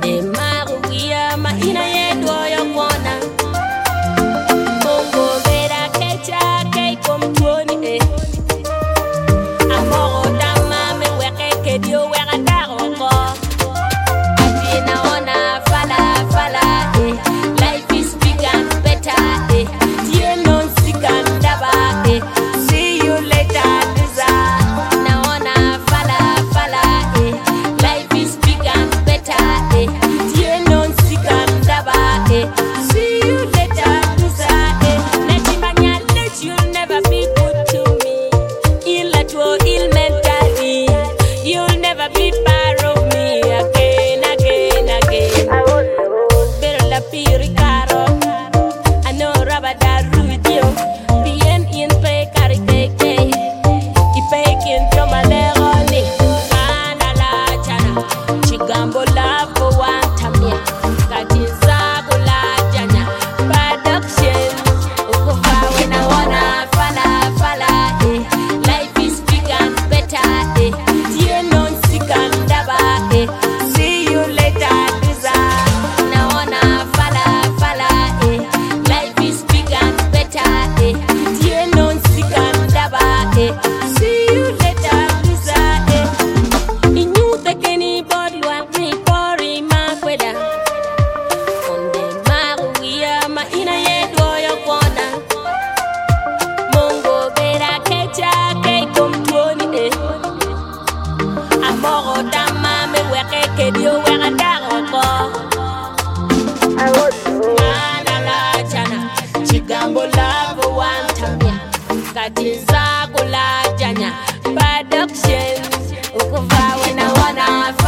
Onde marugia ma ina yedo yo kona. Bongo vera kecha kei kom tuoni Amoro dama me weke kedio wera daroko. Atina ona fala fala Life is big and better Tie non sikandaba See you later Liza. Na ona fala fala Life is big and better Tie non sikandaba See you later Liza. Najimanya let you'll never be good to me. Il mentally you'll never be part of me again. Pero la piricaro I know rabada rudio bien in pe karikeke I pekin jomaleroni ana la chana chigambo lavo wantamia katinza kula janya production ukufa when I wanna fala Life is big and better tie non sikandaba See you later Liza. Na wanna fala Life is big and better tie non sikandaba See you later Liza. Inyu tekeni body want me pori makweda. Onde marugia ma ina yedo yo kona. Mongo vera kecha kei kom tuoni Amoro dama me weke kedio wera daroko. Ana la chana chigambo lavo wantamia katinza kula janya production ukuva when I wanna